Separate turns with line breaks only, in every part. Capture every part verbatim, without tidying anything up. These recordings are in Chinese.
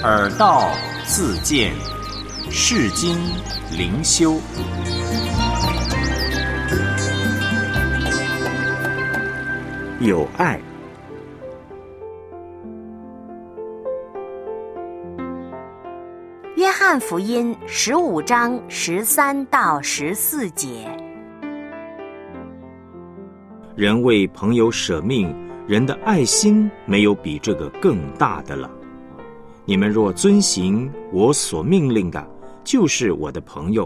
耳道自见，世经灵修。
有爱。
约翰福音十五章十三到十四节。
人为朋友舍命，人的爱心没有比这个更大的了。你们若遵行我所命令的，就是我的朋友。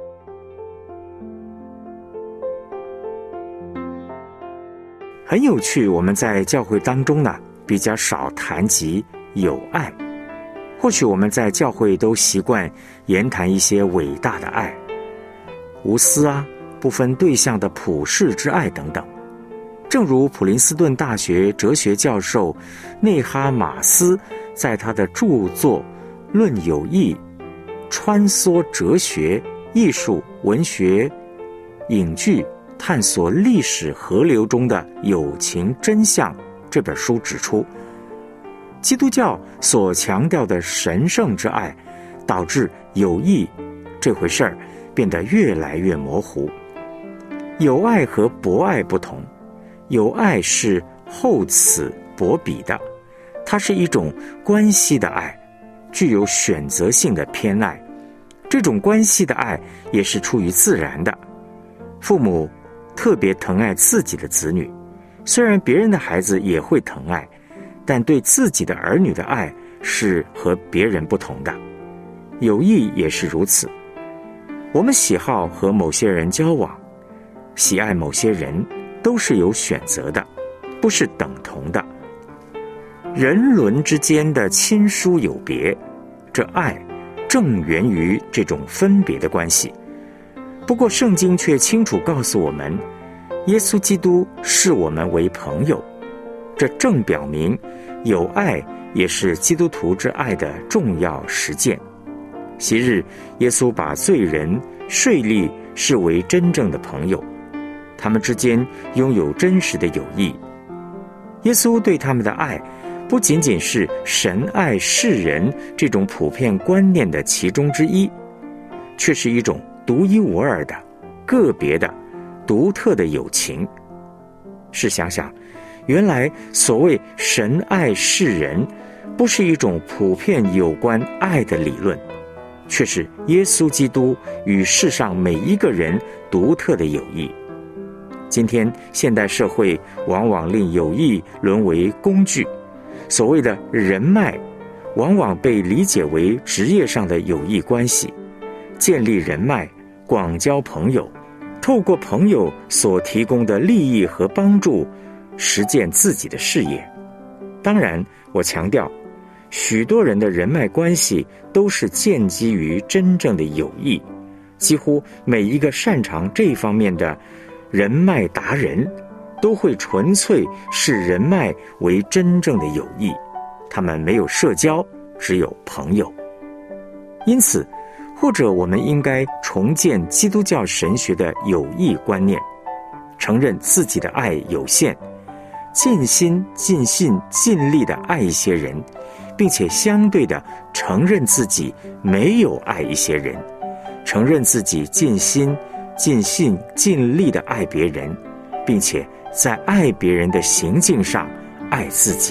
很有趣，我们在教会当中呢，比较少谈及有爱。或许我们在教会都习惯言谈一些伟大的爱，无私啊，不分对象的普世之爱等等。正如普林斯顿大学哲学教授内哈马斯在他的著作《论友谊》穿梭哲学、艺术、文学、影剧，探索历史河流中的友情真相这本书指出，基督教所强调的神圣之爱，导致友谊这回事儿变得越来越模糊。友爱和博爱不同，友爱是厚此薄彼的，它是一种关系的爱，具有选择性的偏爱。这种关系的爱也是出于自然的。父母特别疼爱自己的子女，虽然别人的孩子也会疼爱，但对自己的儿女的爱是和别人不同的。友谊也是如此。我们喜好和某些人交往，喜爱某些人，都是有选择的，不是等同的。人伦之间的亲疏有别，这爱正源于这种分别的关系。不过圣经却清楚告诉我们，耶稣基督视我们为朋友，这正表明有爱也是基督徒之爱的重要实践。昔日耶稣把罪人、税吏视为真正的朋友，他们之间拥有真实的友谊。耶稣对他们的爱不仅仅是神爱世人这种普遍观念的其中之一，却是一种独一无二的、个别的、独特的友情。试想想，原来所谓神爱世人，不是一种普遍有关爱的理论，却是耶稣基督与世上每一个人独特的友谊。今天现代社会往往令友谊沦为工具，所谓的人脉往往被理解为职业上的友谊关系，建立人脉，广交朋友，透过朋友所提供的利益和帮助实践自己的事业。当然，我强调，许多人的人脉关系都是建基于真正的友谊，几乎每一个擅长这方面的人脉达人都会纯粹视人脉为真正的友谊，他们没有社交，只有朋友。因此，或者我们应该重建基督教神学的友谊观念，承认自己的爱有限，尽心尽性尽力地爱一些人，并且相对地承认自己没有爱一些人，承认自己尽心尽性尽力地爱别人，并且在爱别人的行径上爱自己。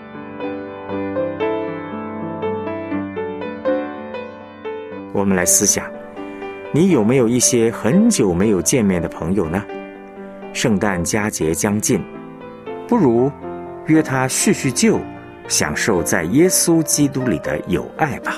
我们来思想，你有没有一些很久没有见面的朋友呢？圣诞佳节将近，不如约他叙叙旧，享受在耶稣基督里的友爱吧。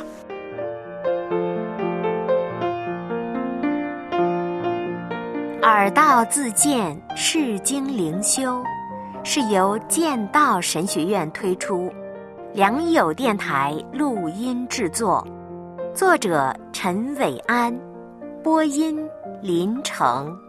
耳道自见，世经灵修，是由剑道神学院推出，良友电台录音制作，作者陈伟安，播音林成。